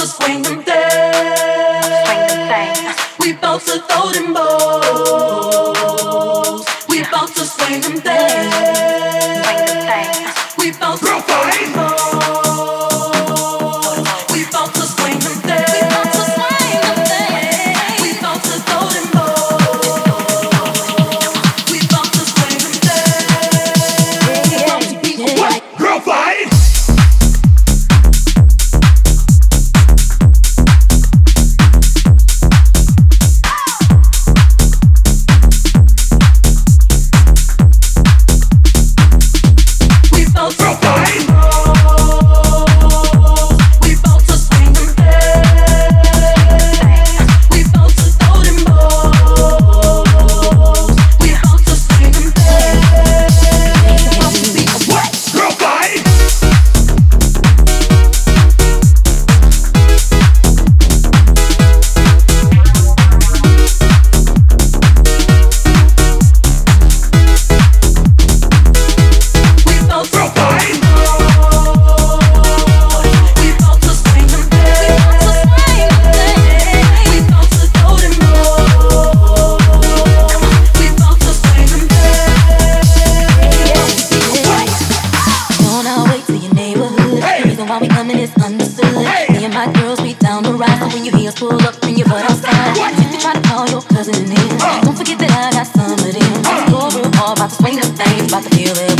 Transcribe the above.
to swing them things. We bout to throw them balls. We bout to swing them things. We bout to throw them balls. We bout to swing them things. We bout to throw them balls. We bout to swing them things. What? Girl fight! Don't forget that I got some of them. Go real hard, about to swing them things, about to feel it.